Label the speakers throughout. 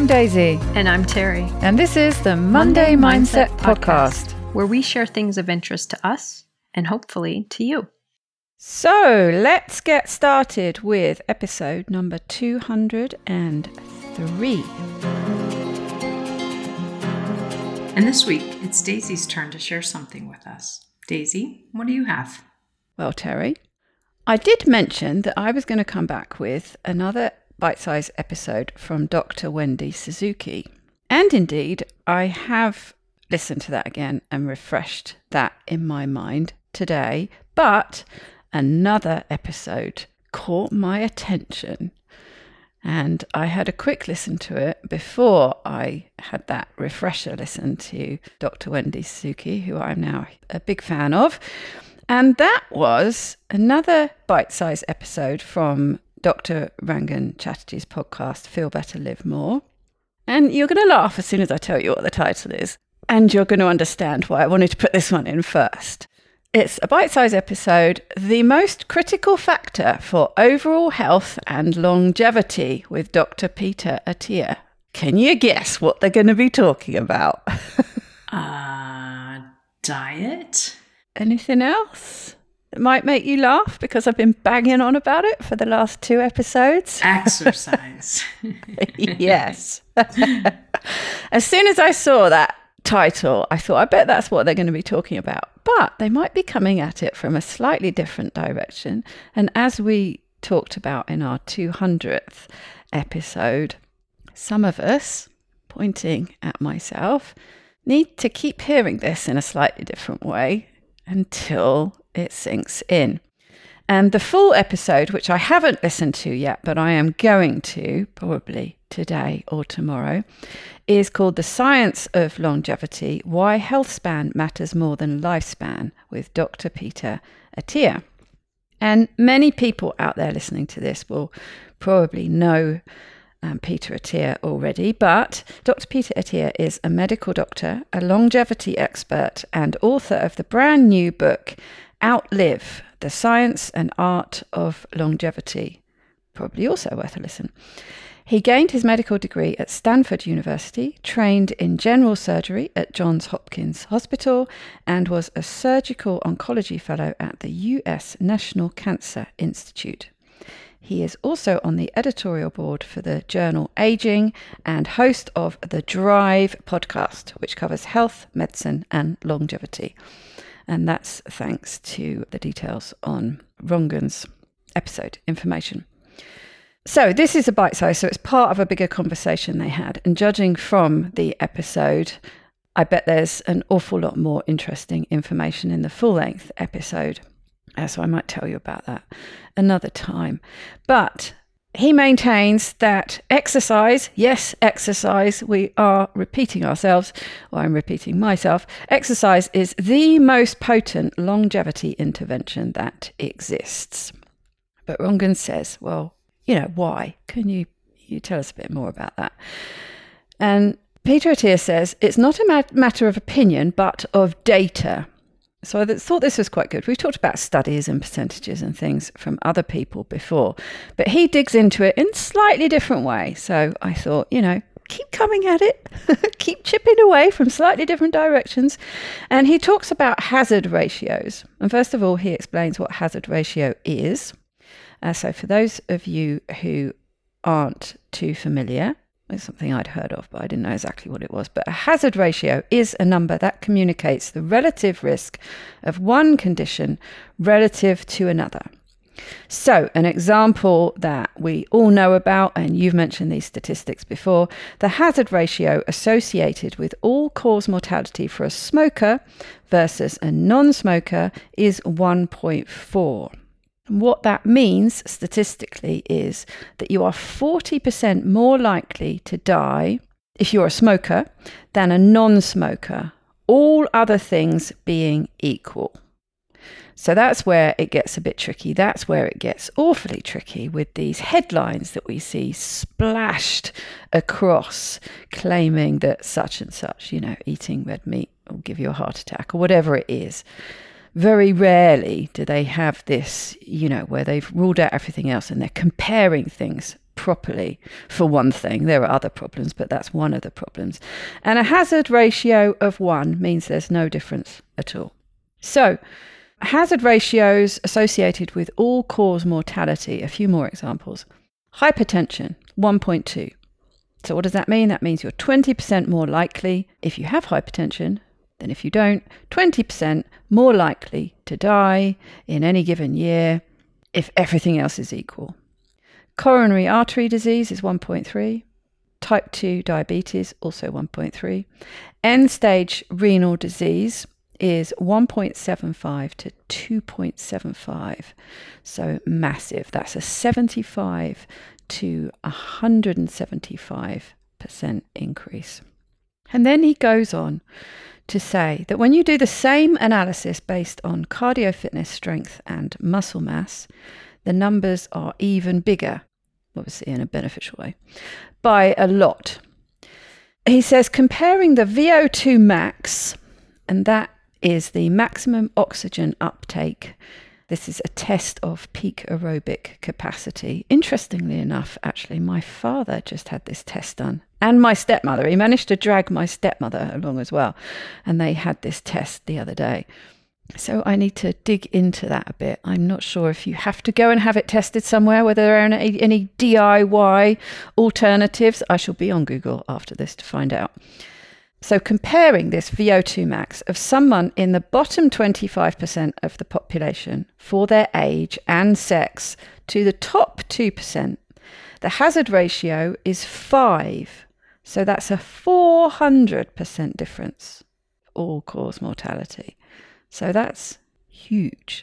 Speaker 1: Daisy.
Speaker 2: And I'm Terry.
Speaker 1: And this is the Monday Mindset Podcast,
Speaker 2: where we share things of interest to us and hopefully to you.
Speaker 1: So let's get started with episode number 203.
Speaker 3: And this week, it's Daisy's turn to share something with us. Daisy, what do you have?
Speaker 1: Well, Terry, I did mention that I was going to come back with another bite-sized episode from Dr. Wendy Suzuki. And indeed, I have listened to that again and refreshed that in my mind today. But another episode caught my attention. And I had a quick listen to it before I had that refresher listen to Dr. Wendy Suzuki, who I'm now a big fan of. And that was another bite-sized episode from Dr. Rangan Chatterjee's podcast, Feel Better, Live More. And you're going to laugh as soon as I tell you what the title is. And you're going to understand why I wanted to put this one in first. It's a bite-sized episode, The Most Critical Factor for Overall Health and Longevity with Dr. Peter Attia. Can you guess what they're going to be talking about?
Speaker 3: Diet?
Speaker 1: Anything else that might make you laugh because I've been banging on about it for the last 2 episodes?
Speaker 3: Exercise.
Speaker 1: Yes. As soon as I saw that title, I thought, I bet that's what they're going to be talking about. But they might be coming at it from a slightly different direction. And as we talked about in our 200th episode, some of us, pointing at myself, need to keep hearing this in a slightly different way until it sinks in. And the full episode, which I haven't listened to yet, but I am going to probably today or tomorrow, is called The Science of Longevity, Why Health Span Matters More Than Lifespan with Dr. Peter Attia. And many people out there listening to this will probably know Peter Attia already, but Dr. Peter Attia is a medical doctor, a longevity expert, and author of the brand new book, Outlive, The Science and Art of Longevity. Probably also worth a listen. He gained his medical degree at Stanford University, trained in general surgery at Johns Hopkins Hospital, and was a surgical oncology fellow at the US National Cancer Institute. He is also on the editorial board for the journal Aging and host of the Drive podcast, which covers health, medicine, and longevity. And that's thanks to the details on Rangan's episode information. So this is a bite size, so it's part of a bigger conversation they had. And judging from the episode, I bet there's an awful lot more interesting information in the full-length episode. So I might tell you about that another time. But he maintains that exercise, yes, exercise, we are repeating ourselves, or I'm repeating myself, exercise is the most potent longevity intervention that exists. But Rangan says, well, why? Can you tell us a bit more about that? And Peter Attia says, it's not a matter of opinion, but of data. So I thought this was quite good. We've talked about studies and percentages and things from other people before, but he digs into it in a slightly different way. So I thought, keep coming at it, keep chipping away from slightly different directions. And he talks about hazard ratios. And first of all, he explains what hazard ratio is. So for those of you who aren't too familiar, it's something I'd heard of, but I didn't know exactly what it was. But a hazard ratio is a number that communicates the relative risk of one condition relative to another. So an example that we all know about, and you've mentioned these statistics before, the hazard ratio associated with all-cause mortality for a smoker versus a non-smoker is 1.4. What that means statistically is that you are 40% more likely to die if you're a smoker than a non-smoker, all other things being equal. So that's where it gets a bit tricky. That's where it gets awfully tricky with these headlines that we see splashed across claiming that such and such, eating red meat will give you a heart attack or whatever it is. Very rarely do they have this, where they've ruled out everything else and they're comparing things properly, for one thing. There are other problems, but that's one of the problems. And a hazard ratio of 1 means there's no difference at all. So hazard ratios associated with all-cause mortality, a few more examples. Hypertension, 1.2. So what does that mean? That means you're 20% more likely if you have hypertension than if you don't, 20% more likely to die in any given year if everything else is equal. Coronary artery disease is 1.3. Type 2 diabetes, also 1.3. End-stage renal disease is 1.75 to 2.75. So massive. That's a 75 to 175% increase. And then he goes on to say that when you do the same analysis based on cardio fitness, strength and muscle mass, the numbers are even bigger, obviously in a beneficial way, by a lot. He says comparing the VO2 max, and that is the maximum oxygen uptake. This is a test of peak aerobic capacity. Interestingly enough, actually, my father just had this test done. And my stepmother. He managed to drag my stepmother along as well. And they had this test the other day. So I need to dig into that a bit. I'm not sure if you have to go and have it tested somewhere, whether there are any DIY alternatives. I shall be on Google after this to find out. So comparing this VO2 max of someone in the bottom 25% of the population for their age and sex to the top 2%, the hazard ratio is 5. So that's a 400% difference, all-cause mortality. So that's huge.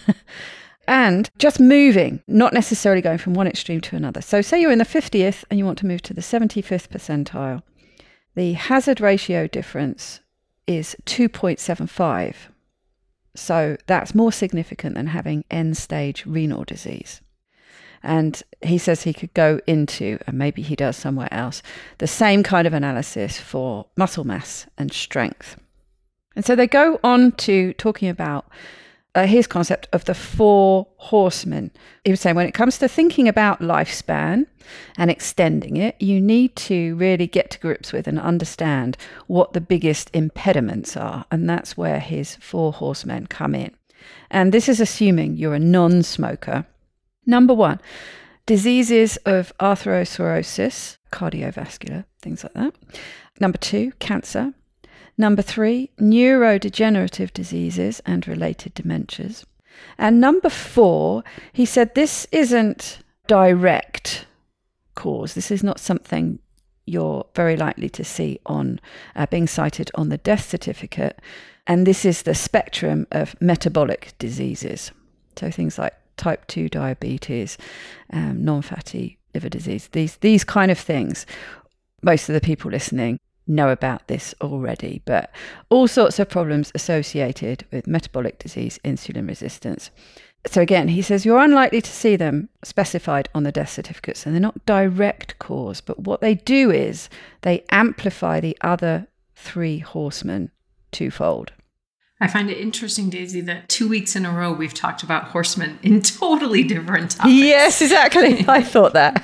Speaker 1: And just moving, not necessarily going from one extreme to another. So say you're in the 50th and you want to move to the 75th percentile. The hazard ratio difference is 2.75. So that's more significant than having end-stage renal disease. And he says he could go into, and maybe he does somewhere else, the same kind of analysis for muscle mass and strength. And so they go on to talking about his concept of the 4 horsemen. He was saying when it comes to thinking about lifespan and extending it, you need to really get to grips with and understand what the biggest impediments are. And that's where his 4 horsemen come in. And this is assuming you're a non-smoker. Number 1, diseases of atherosclerosis, cardiovascular, things like that. Number 2, cancer. Number 3, neurodegenerative diseases and related dementias. And number 4, he said this isn't direct cause. This is not something you're very likely to see on being cited on the death certificate. And this is the spectrum of metabolic diseases. So things like type 2 diabetes, non-fatty liver disease, these kind of things. Most of the people listening know about this already, but all sorts of problems associated with metabolic disease, insulin resistance. So again, he says you're unlikely to see them specified on the death certificates, and they're not direct cause, but what they do is they amplify the other 3 horsemen twofold.
Speaker 3: I find it interesting, Daisy, that 2 weeks in a row we've talked about horsemen in totally different topics.
Speaker 1: Yes, exactly. I thought that.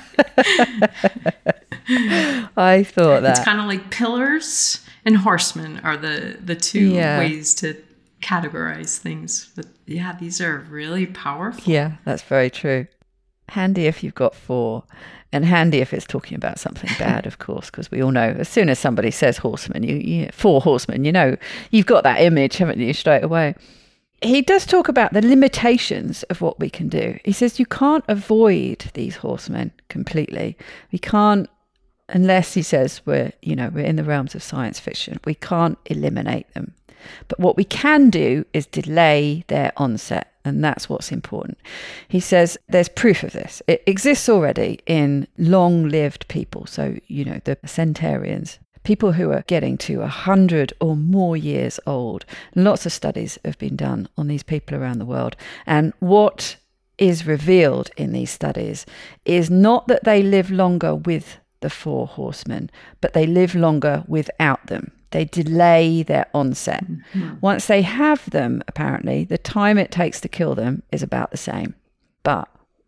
Speaker 3: It's kind of like pillars and horsemen are the 2 ways to categorize things. But yeah, these are really powerful.
Speaker 1: Yeah, that's very true. Handy if you've got 4. And handy if it's talking about something bad, of course, because we all know as soon as somebody says horsemen, you 4 horsemen, you know, you've got that image, haven't you, straight away. He does talk about the limitations of what we can do. He says you can't avoid these horsemen completely. We can't, unless he says we're in the realms of science fiction, we can't eliminate them. But what we can do is delay their onset. And that's what's important. He says there's proof of this. It exists already in long-lived people. So, the centenarians, people who are getting to 100 or more years old. Lots of studies have been done on these people around the world. And what is revealed in these studies is not that they live longer with the 4 horsemen, but they live longer without them. They delay their onset. Mm-hmm. Once they have them, apparently, the time it takes to kill them is about the same. But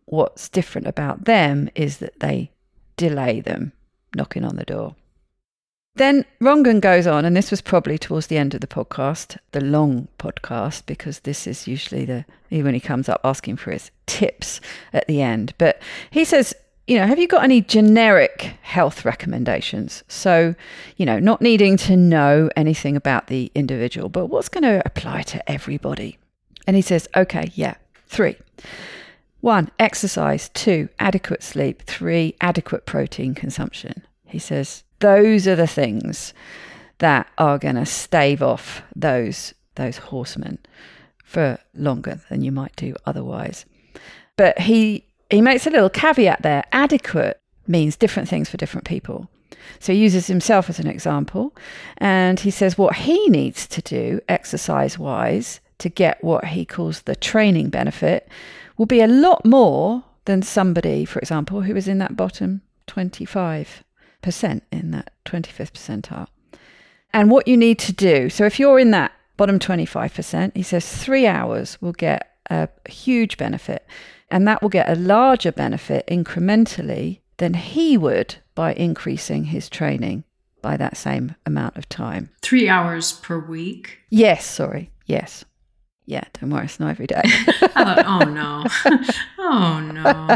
Speaker 1: what's different about them is that they delay them knocking on the door. Then Rangan goes on, and this was probably towards the end of the podcast, the long podcast, because this is usually when he comes up asking for his tips at the end. But he says, have you got any generic health recommendations? So, not needing to know anything about the individual, but what's going to apply to everybody? And he says, okay, 3. 1, exercise. 2, adequate sleep. 3, adequate protein consumption. He says, those are the things that are going to stave off those horsemen for longer than you might do otherwise. But he makes a little caveat there. Adequate means different things for different people. So he uses himself as an example. And he says what he needs to do exercise-wise to get what he calls the training benefit will be a lot more than somebody, for example, who is in that bottom 25%, in that 25th percentile. And what you need to do, so if you're in that bottom 25%, he says 3 hours will get a huge benefit, and that will get a larger benefit incrementally than he would by increasing his training by that same amount of time.
Speaker 3: 3 hours per week?
Speaker 1: Yes. Yeah, don't worry, it's not every day.
Speaker 3: Oh no. Oh no.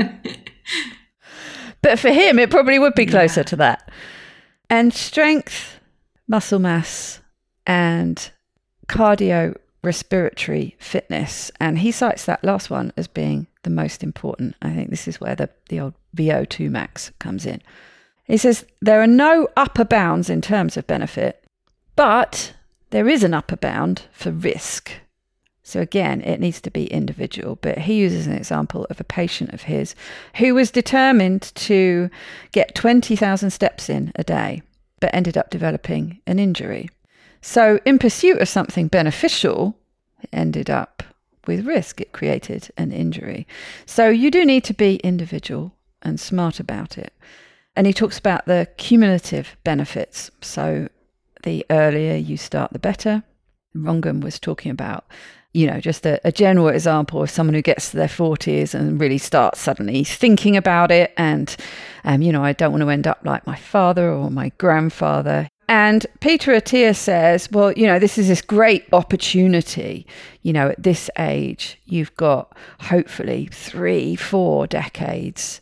Speaker 1: But for him, it probably would be closer to that. And strength, muscle mass, and cardiorespiratory fitness. And he cites that last one as being the most important. I think this is where the old VO2 max comes in. He says there are no upper bounds in terms of benefit, but there is an upper bound for risk. So again, it needs to be individual, but he uses an example of a patient of his who was determined to get 20,000 steps in a day, but ended up developing an injury. So in pursuit of something beneficial, it ended up with risk. It created an injury. So you do need to be individual and smart about it. And he talks about the cumulative benefits. So the earlier you start, the better. Rangan was talking about just a general example of someone who gets to their 40s and really starts suddenly thinking about it. And, I don't want to end up like my father or my grandfather. And Peter Attia says, well, this is this great opportunity. At this age, you've got hopefully 3-4 decades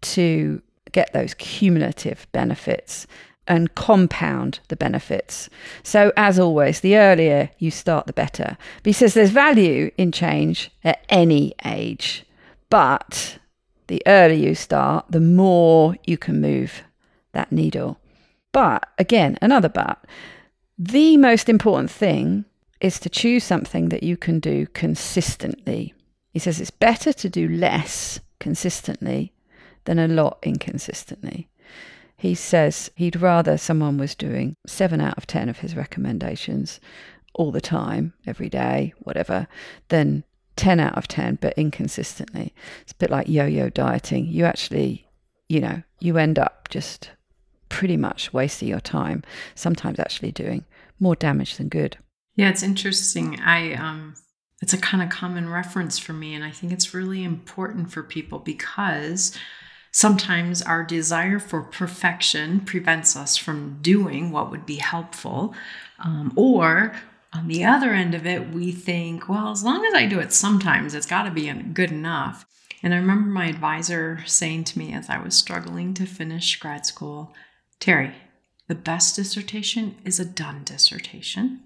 Speaker 1: to get those cumulative benefits and compound the benefits. So as always, the earlier you start, the better. But he says there's value in change at any age, but the earlier you start, the more you can move that needle. But again, another but, the most important thing is to choose something that you can do consistently. He says it's better to do less consistently than a lot inconsistently. He says he'd rather someone was doing 7 out of 10 of his recommendations all the time, every day, whatever, than 10 out of 10, but inconsistently. It's a bit like yo-yo dieting. You actually, you end up just pretty much wasting your time, sometimes actually doing more damage than good.
Speaker 3: Yeah, it's interesting. It's a kind of common reference for me, and I think it's really important for people because sometimes our desire for perfection prevents us from doing what would be helpful. Or on the other end of it, we think, well, as long as I do it sometimes, it's got to be good enough. And I remember my advisor saying to me as I was struggling to finish grad school, Terry, the best dissertation is a done dissertation.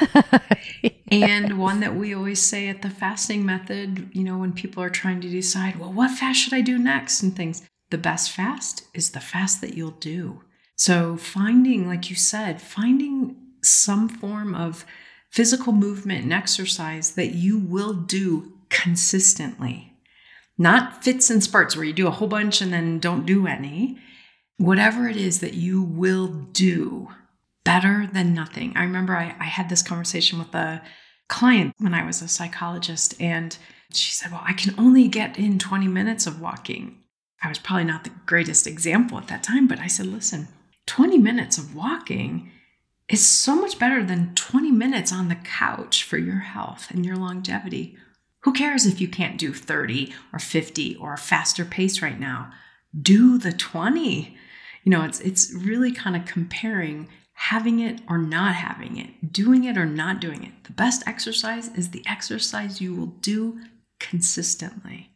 Speaker 3: And one that we always say at the fasting method, when people are trying to decide, well, what fast should I do next and things, the best fast is the fast that you'll do. So finding, like you said, finding some form of physical movement and exercise that you will do consistently, not fits and spurts where you do a whole bunch and then don't do any. Whatever it is that you will do, better than nothing. I remember I had this conversation with a client when I was a psychologist, and she said, well, I can only get in 20 minutes of walking. I was probably not the greatest example at that time, but I said, listen, 20 minutes of walking is so much better than 20 minutes on the couch for your health and your longevity. Who cares if you can't do 30 or 50 or a faster pace right now? Do the 20. It's really kind of comparing having it or not having it, doing it or not doing it. The best exercise is the exercise you will do consistently.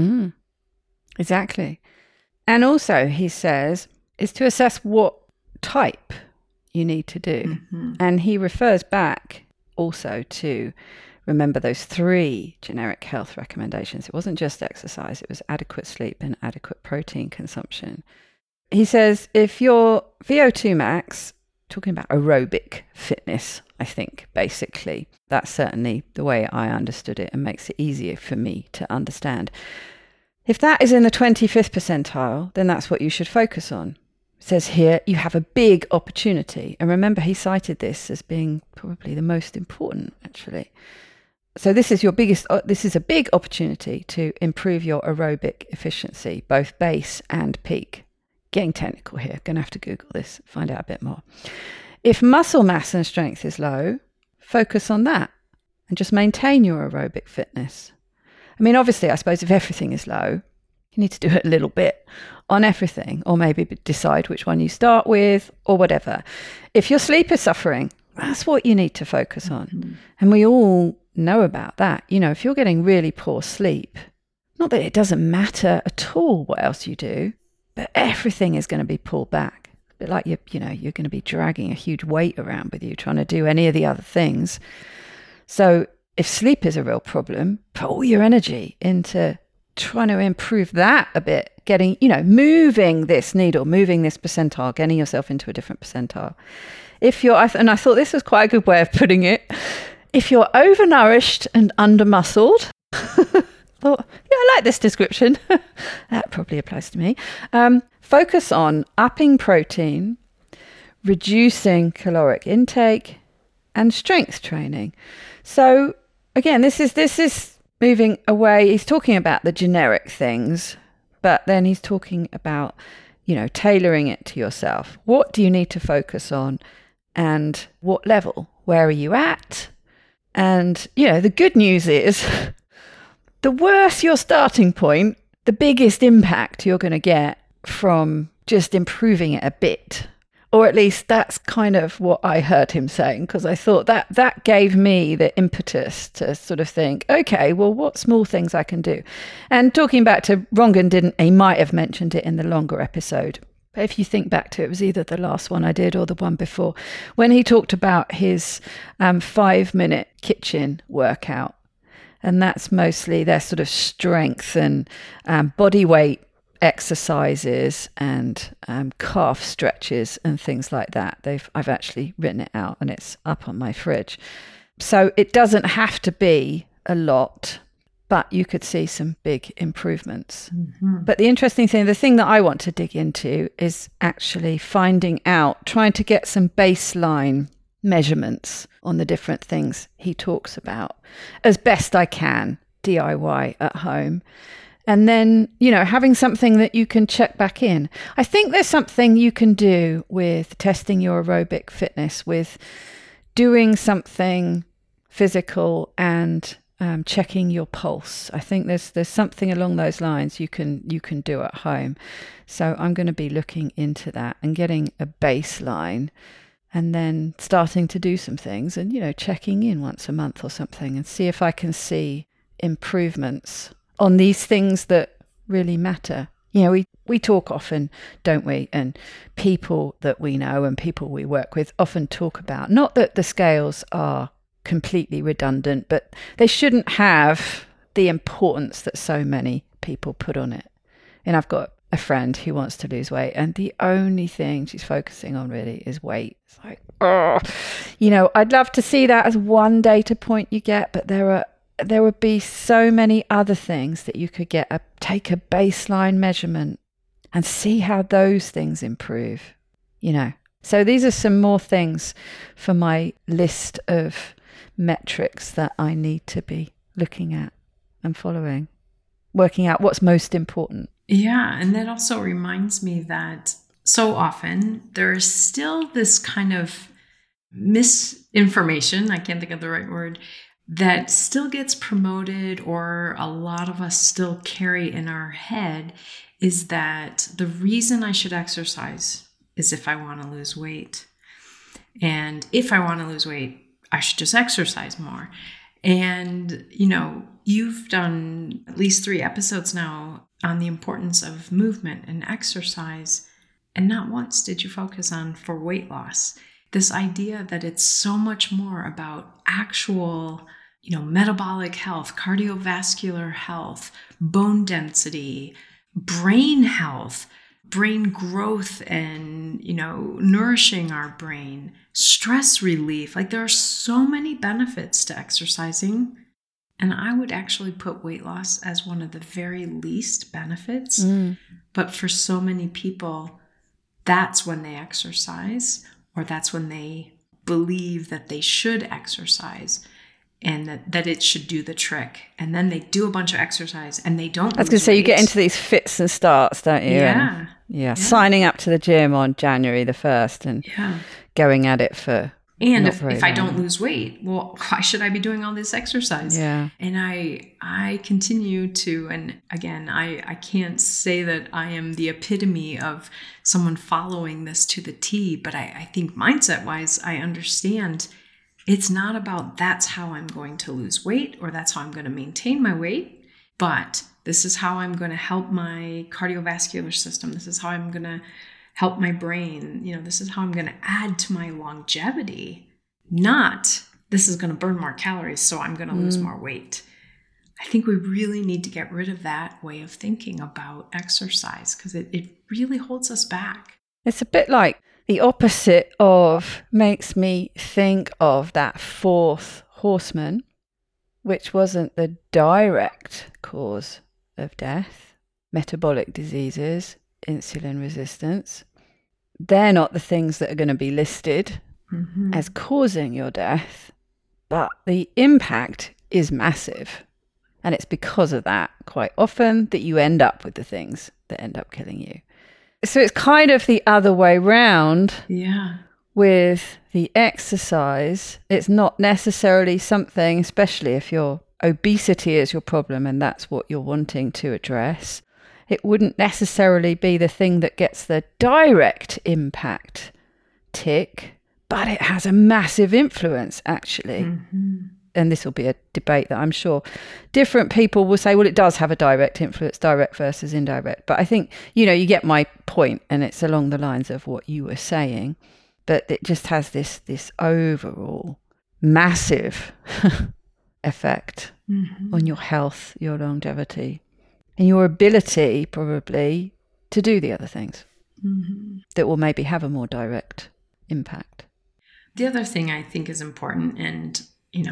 Speaker 1: Exactly. And also, he says, is to assess what type you need to do. And he refers back also to, remember, those 3 generic health recommendations. It wasn't just exercise, it was adequate sleep and adequate protein consumption. He says if your VO2 max, talking about aerobic fitness, I think, basically, that's certainly the way I understood it and makes it easier for me to understand. If that is in the 25th percentile, then that's what you should focus on. It says here, you have a big opportunity. And remember, he cited this as being probably the most important, actually. So this is a big opportunity to improve your aerobic efficiency, both base and peak. Getting technical here, going to have to Google this, find out a bit more. If muscle mass and strength is low, focus on that and just maintain your aerobic fitness. I mean, obviously, I suppose if everything is low, you need to do it a little bit on everything, or maybe decide which one you start with or whatever. If your sleep is suffering, that's what you need to focus on. And we all know about that. If you're getting really poor sleep, not that it doesn't matter at all what else you do, but everything is going to be pulled back. A bit like you're going to be dragging a huge weight around with you trying to do any of the other things. So if sleep is a real problem, put all your energy into trying to improve that a bit, getting, moving this needle, moving this percentile, getting yourself into a different percentile. And I thought this was quite a good way of putting it, if you're overnourished and under-muscled, thought, yeah, I like this description. That probably applies to me. Focus on upping protein, reducing caloric intake, and strength training. So again, this is moving away. He's talking about the generic things, but then he's talking about, tailoring it to yourself. What do you need to focus on, and what level? Where are you at? And, the good news is the worse your starting point, the biggest impact you're going to get from just improving it a bit. Or at least that's kind of what I heard him saying, because I thought that gave me the impetus to sort of think, okay, well, what small things I can do? And talking back to Rangan, he might have mentioned it in the longer episode. But if you think back to it, was either the last one I did or the one before, when he talked about his 5-minute kitchen workout. And that's mostly their sort of strength and body weight exercises and calf stretches and things like that. I've actually written it out and it's up on my fridge. So it doesn't have to be a lot, but you could see some big improvements. But the interesting thing, the thing that I want to dig into is actually finding out, trying to get some baseline measurements on the different things he talks about as best I can, DIY at home. And then, having something that you can check back in. I think there's something you can do with testing your aerobic fitness, with doing something physical and checking your pulse. I think there's something along those lines you can do at home. So I'm going to be looking into that and getting a baseline, and then starting to do some things and, checking in once a month or something and see if I can see improvements on these things that really matter. We talk often, don't we? And people that we know and people we work with often talk about, not that the scales are completely redundant, but they shouldn't have the importance that so many people put on it. And I've got a friend who wants to lose weight, and the only thing she's focusing on really is weight. It's like, I'd love to see that as one data point you get, but there would be so many other things that you could take a baseline measurement and see how those things improve, So these are some more things for my list of metrics that I need to be looking at and following, working out what's most important.
Speaker 3: Yeah, and that also reminds me that so often there is still this kind of misinformation, I can't think of the right word, that still gets promoted, or a lot of us still carry in our head, is that the reason I should exercise is if I want to lose weight. And if I want to lose weight, I should just exercise more. And, you've done at least 3 episodes now on the importance of movement and exercise. And not once did you focus on for weight loss. This idea that it's so much more about actual, metabolic health, cardiovascular health, bone density, brain health, brain growth, and, nourishing our brain, stress relief. Like, there are so many benefits to exercising. And I would actually put weight loss as one of the very least benefits. But for so many people, that's when they exercise, or that's when they believe that they should exercise and that it should do the trick. And then they do a bunch of exercise and they don't.
Speaker 1: I was going to say, you get into these fits and starts, don't you?
Speaker 3: Yeah.
Speaker 1: Yeah. Signing up to the gym on January the 1st and going at it for...
Speaker 3: And if I don't lose weight, well, why should I be doing all this exercise?
Speaker 1: Yeah.
Speaker 3: And I continue to, and again, I can't say that I am the epitome of someone following this to the T, but I think mindset-wise, I understand it's not about that's how I'm going to lose weight or that's how I'm going to maintain my weight, but this is how I'm going to help my cardiovascular system. This is how I'm going to help my brain. This is how I'm going to add to my longevity. Not, this is going to burn more calories, so I'm going to lose more weight. I think we really need to get rid of that way of thinking about exercise, because it really holds us back.
Speaker 1: It's a bit like the opposite of, makes me think of that 4th horseman, which wasn't the direct cause of death, metabolic diseases, insulin resistance. They're not the things that are going to be listed as causing your death, but the impact is massive. And it's because of that, quite often, that you end up with the things that end up killing you. So it's kind of the other way round.
Speaker 3: Yeah.
Speaker 1: With the exercise. It's not necessarily something, especially if your obesity is your problem and that's what you're wanting to address, it wouldn't necessarily be the thing that gets the direct impact tick, but it has a massive influence, actually. And this will be a debate that I'm sure different people will say, well, it does have a direct influence, direct versus indirect. But I think, you get my point, and it's along the lines of what you were saying, but it just has this overall massive effect on your health, your longevity, and your ability probably to do the other things that will maybe have a more direct impact.
Speaker 3: The other thing I think is important, and,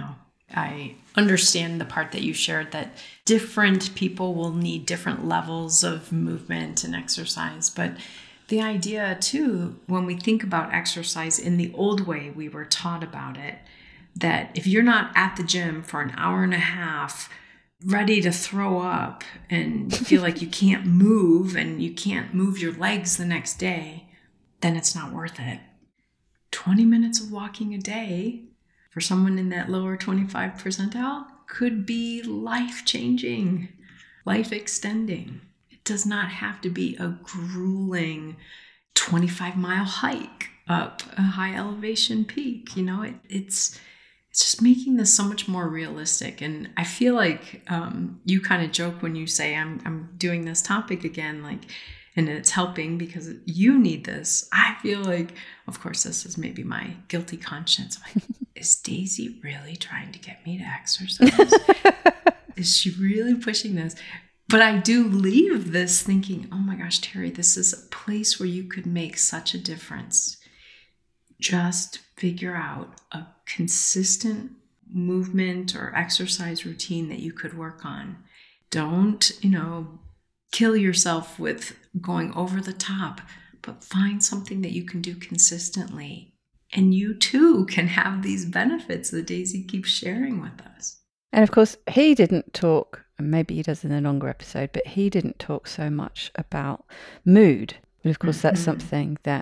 Speaker 3: I understand the part that you shared, that different people will need different levels of movement and exercise. But the idea too, when we think about exercise in the old way we were taught about it, that if you're not at the gym for an hour and a half, ready to throw up and feel like you can't move and you can't move your legs the next day, then it's not worth it. 20 minutes of walking a day for someone in that lower 25 percentile could be life-changing, life-extending. It does not have to be a grueling 25-mile hike up a high elevation peak. It's just making this so much more realistic. And I feel like you kind of joke when you say I'm doing this topic again, and it's helping because you need this. I feel like, of course, this is maybe my guilty conscience. Is Daisy really trying to get me to exercise? Is she really pushing this? But I do leave this thinking, oh my gosh, Terry, this is a place where you could make such a difference. Just figure out a consistent movement or exercise routine that you could work on. Don't, kill yourself with going over the top, but find something that you can do consistently. And you too can have these benefits that Daisy keeps sharing with us.
Speaker 1: And of course, he didn't talk, and maybe he does in a longer episode, but he didn't talk so much about mood. But of course, that's something that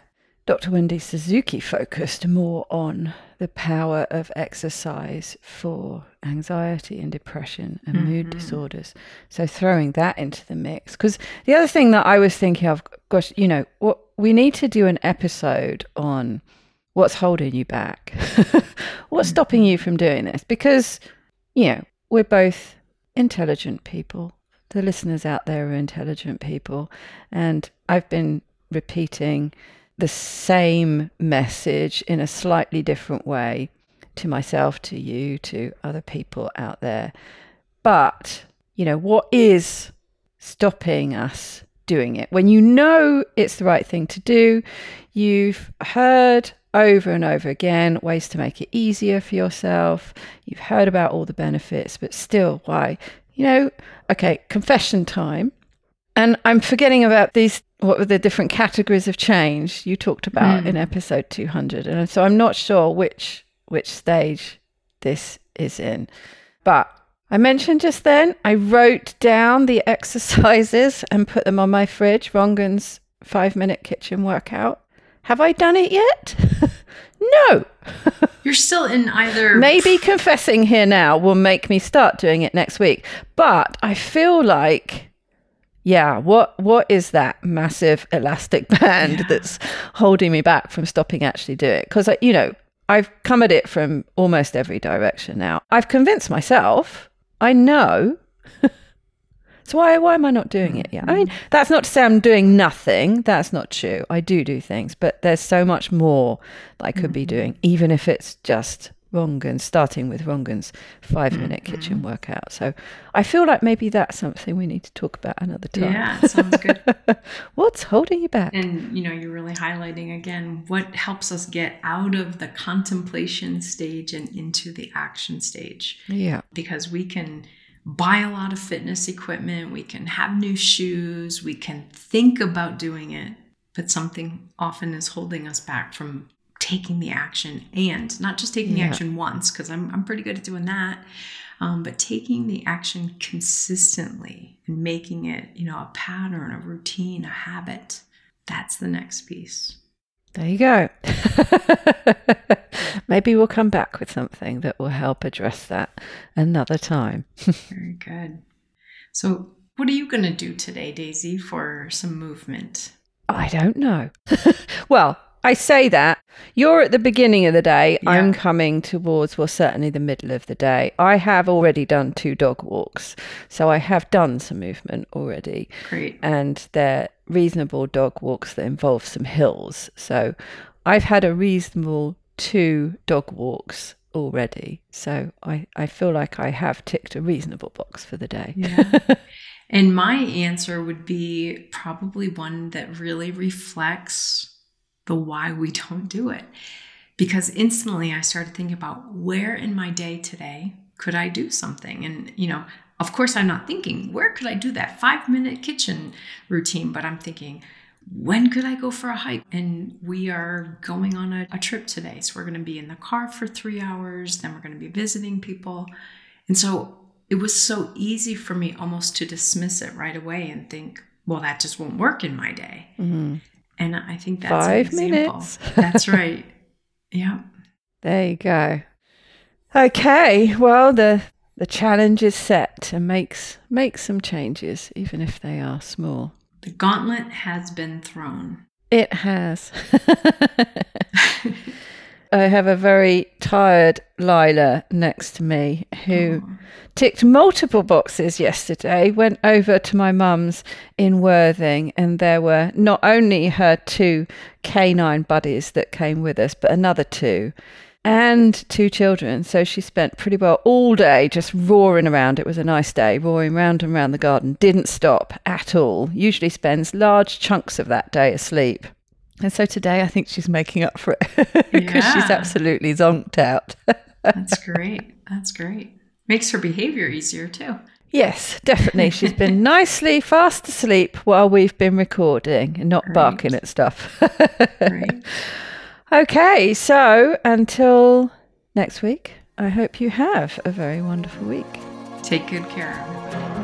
Speaker 1: Dr. Wendy Suzuki focused more on the power of exercise for anxiety and depression and mood disorders. So throwing that into the mix. Because the other thing that I was thinking of, gosh, what we need to do an episode on what's holding you back. What's stopping you from doing this? Because, we're both intelligent people. The listeners out there are intelligent people. And I've been repeating the same message in a slightly different way to myself, to you, to other people out there. But, what is stopping us doing it? When you know it's the right thing to do, you've heard over and over again ways to make it easier for yourself. You've heard about all the benefits, but still, why? Okay, confession time. And I'm forgetting about what were the different categories of change you talked about in episode 200. And so I'm not sure which stage this is in. But I mentioned just then, I wrote down the exercises and put them on my fridge, Rongan's 5-minute kitchen workout. Have I done it yet? No.
Speaker 3: You're still in either...
Speaker 1: Maybe confessing here now will make me start doing it next week. But I feel like... Yeah, what is that massive elastic band that's holding me back from stopping actually doing it? Because, I've come at it from almost every direction now. I've convinced myself, I know. So why am I not doing it yet? I mean, that's not to say I'm doing nothing. That's not true. I do things, but there's so much more that I could be doing, even if it's just starting with Rongan's 5-minute kitchen workout. So I feel like maybe that's something we need to talk about another time.
Speaker 3: Yeah, sounds good.
Speaker 1: What's holding you back?
Speaker 3: And, you're really highlighting again what helps us get out of the contemplation stage and into the action stage.
Speaker 1: Yeah.
Speaker 3: Because we can buy a lot of fitness equipment, we can have new shoes, we can think about doing it, but something often is holding us back from taking the action, and not just taking the action once, because I'm pretty good at doing that, but taking the action consistently and making it, a pattern, a routine, a habit. That's the next piece.
Speaker 1: There you go. Maybe we'll come back with something that will help address that another time.
Speaker 3: Very good. So what are you going to do today, Daisy, for some movement?
Speaker 1: I don't know. Well, I say that. You're at the beginning of the day. Yeah. I'm coming towards, certainly the middle of the day. I have already done 2 dog walks. So I have done some movement already.
Speaker 3: Great.
Speaker 1: And they're reasonable dog walks that involve some hills. So I've had a reasonable 2 dog walks already. So I feel like I have ticked a reasonable box for the day.
Speaker 3: Yeah. And my answer would be probably one that really reflects the why we don't do it. Because instantly I started thinking about where in my day today could I do something? And, of course I'm not thinking, where could I do that 5-minute kitchen routine? But I'm thinking, when could I go for a hike? And we are going on a trip today. So we're going to be in the car for 3 hours. Then we're going to be visiting people. And so it was so easy for me almost to dismiss it right away and think, well, that just won't work in my day. Mm-hmm. And I think that's
Speaker 1: 5
Speaker 3: an example.
Speaker 1: minutes.
Speaker 3: That's right. Yeah.
Speaker 1: There you go. Okay. Well, the challenge is set to make some changes, even if they are small.
Speaker 3: The gauntlet has been thrown.
Speaker 1: It has. I have a very tired Lila next to me who ticked multiple boxes yesterday, went over to my mum's in Worthing, and there were not only her 2 canine buddies that came with us, but another 2 and 2 children. So she spent pretty well all day just roaring around. It was a nice day, roaring round and round the garden, didn't stop at all. Usually spends large chunks of that day asleep. And so today I think she's making up for it because she's absolutely zonked out.
Speaker 3: That's great. That's great. Makes her behavior easier too.
Speaker 1: Yes, definitely. She's been nicely fast asleep while we've been recording and not barking at stuff.
Speaker 3: Great.
Speaker 1: Okay, so until next week, I hope you have a very wonderful week.
Speaker 3: Take good care, everybody.